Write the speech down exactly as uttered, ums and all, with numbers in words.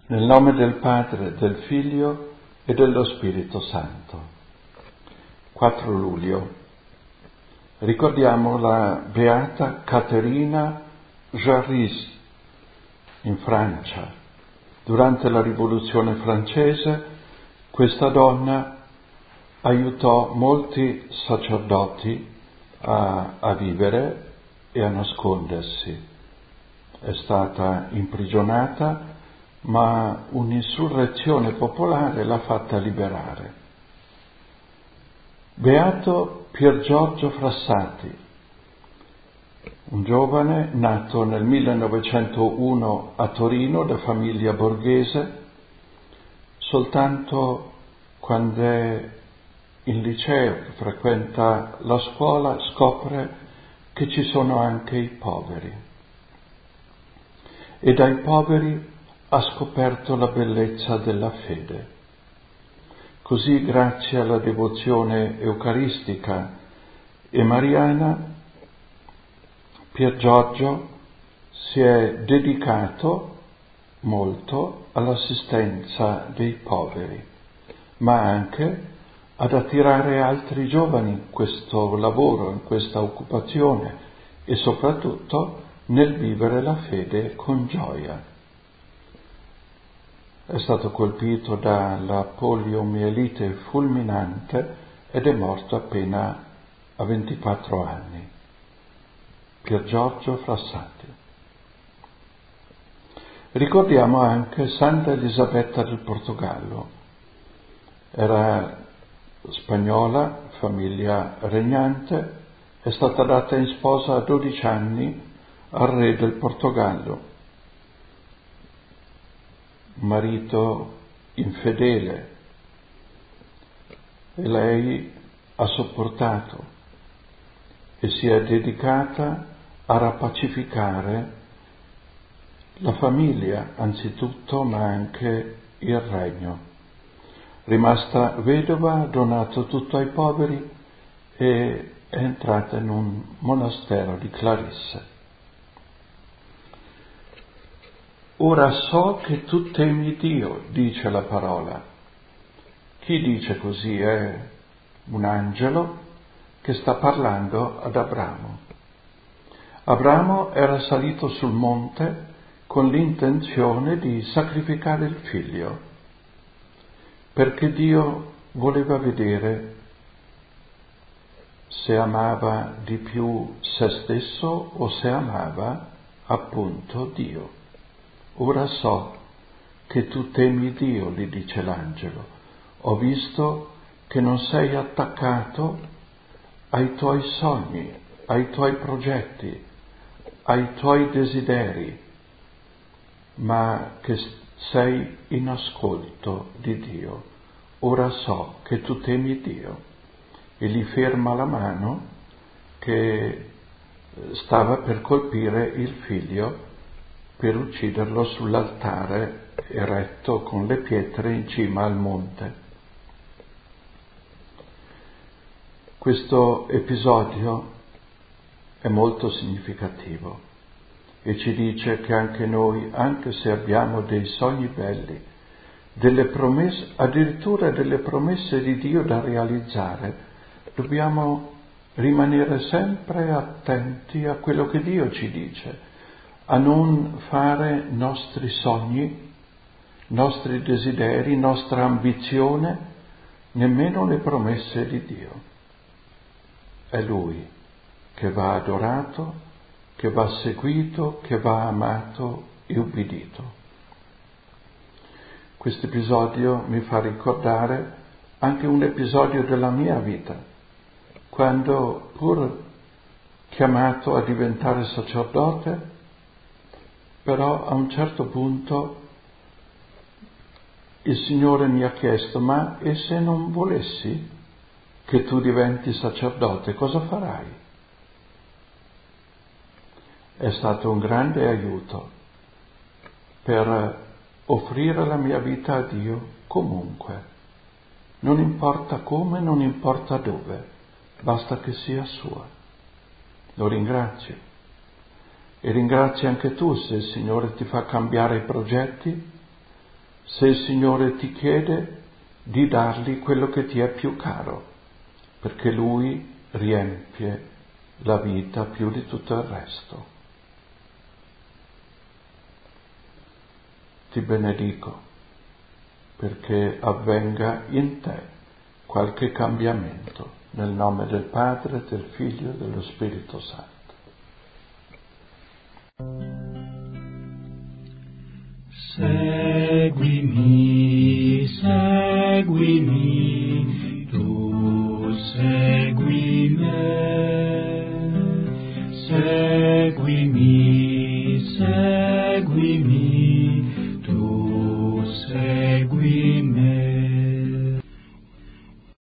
Nel nome del Padre, del Figlio e dello Spirito Santo. quattro luglio. Ricordiamo la beata Caterina Jarry in Francia. Durante la Rivoluzione francese questa donna aiutò molti sacerdoti a, a vivere e a nascondersi. È stata imprigionata, ma un'insurrezione popolare l'ha fatta liberare. Beato Pier Giorgio Frassati, un giovane nato nel millenovecentouno a Torino da famiglia borghese. Soltanto quando è in liceo, che frequenta la scuola, scopre che ci sono anche i poveri. E dai poveri ha scoperto la bellezza della fede. Così, grazie alla devozione eucaristica e mariana, Pier Giorgio si è dedicato molto all'assistenza dei poveri, ma anche ad attirare altri giovani in questo lavoro, in questa occupazione e soprattutto nel vivere la fede con gioia. È stato colpito dalla poliomielite fulminante ed è morto appena a ventiquattro anni. Pier Giorgio Frassati. Ricordiamo anche Santa Elisabetta del Portogallo. Era spagnola, famiglia regnante, è stata data in sposa a dodici anni al re del Portogallo. Marito infedele, e lei ha sopportato e si è dedicata a rapacificare la famiglia anzitutto, ma anche il regno. Rimasta vedova, ha donato tutto ai poveri e è entrata in un monastero di Clarisse. Ora so che tu temi Dio, dice la parola. Chi dice così è un angelo che sta parlando ad Abramo. Abramo era salito sul monte con l'intenzione di sacrificare il figlio, perché Dio voleva vedere se amava di più se stesso o se amava appunto Dio. Ora so che tu temi Dio, gli dice l'angelo. Ho visto che non sei attaccato ai tuoi sogni, ai tuoi progetti, ai tuoi desideri, ma che sei in ascolto di Dio. Ora so che tu temi Dio. E gli ferma la mano che stava per colpire il figlio, per ucciderlo sull'altare eretto con le pietre in cima al monte. Questo episodio è molto significativo e ci dice che anche noi, anche se abbiamo dei sogni belli, delle promesse, addirittura delle promesse di Dio da realizzare, dobbiamo rimanere sempre attenti a quello che Dio ci dice, a non fare nostri sogni, nostri desideri, nostra ambizione, nemmeno le promesse di Dio. È Lui che va adorato, che va seguito, che va amato e ubbidito. Questo episodio mi fa ricordare anche un episodio della mia vita, quando, pur chiamato a diventare sacerdote, però a un certo punto il Signore mi ha chiesto: ma e se non volessi che tu diventi sacerdote, cosa farai? È stato un grande aiuto per offrire la mia vita a Dio comunque, non importa come, non importa dove, basta che sia sua. Lo ringrazio. E ringrazi anche tu se il Signore ti fa cambiare i progetti, Se il Signore ti chiede, di dargli quello che ti è più caro, perché Lui riempie la vita più di tutto il resto. Ti benedico perché avvenga in te qualche cambiamento, nel nome del Padre, del Figlio e dello Spirito Santo. Seguimi, seguimi, tu sei